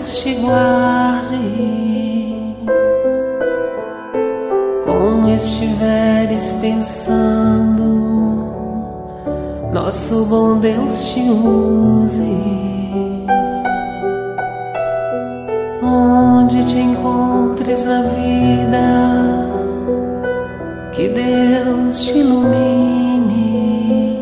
Deus te guarde. Como estiveres pensando, nosso bom Deus te use. Onde te encontres na vida, que Deus te ilumine.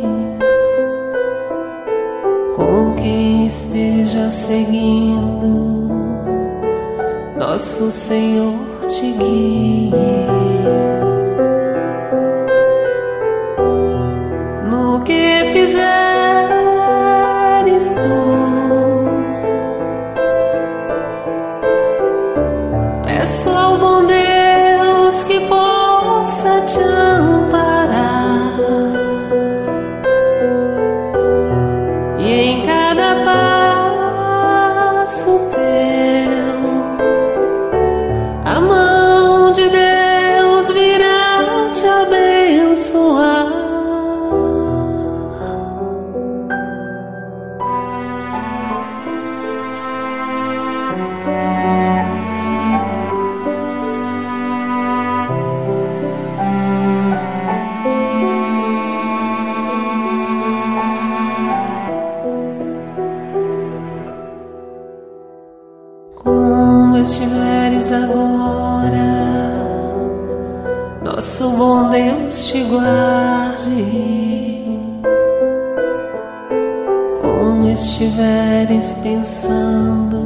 Com quem esteja seguindo, nosso Senhor te guie. No que fizeres tu, peço ao bom Deus que possa te amparar, e em cada passo teu a mão de Deus virá te abençoar. Como estiveres agora, nosso bom Deus te guarde. Como estiveres pensando,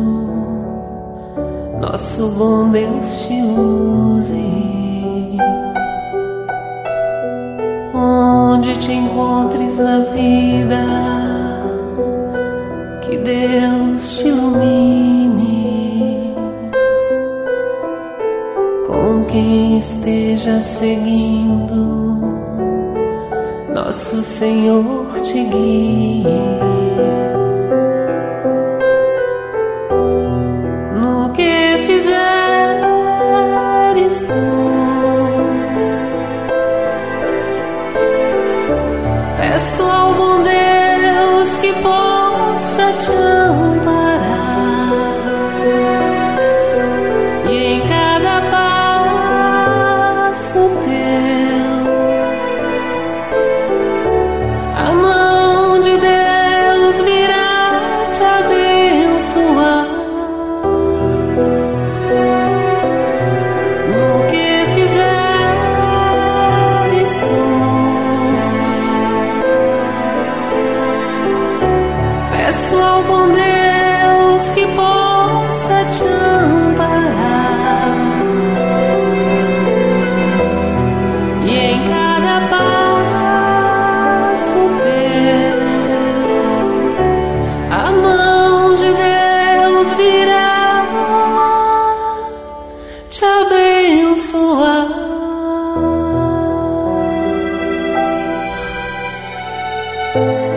nosso bom Deus te use. Onde te encontres na vida, que Deus te ilumine. Com quem esteja seguindo, nosso Senhor te guie. No que fizeres tu, peço ao bom Deus que possa te amparar, e em cada passo teu a mão de Deus virá te abençoar. No que fizeres tu, peço ao bom Deus que possa te amparar, e em cada passo teu a mão de Deus virá te abençoar.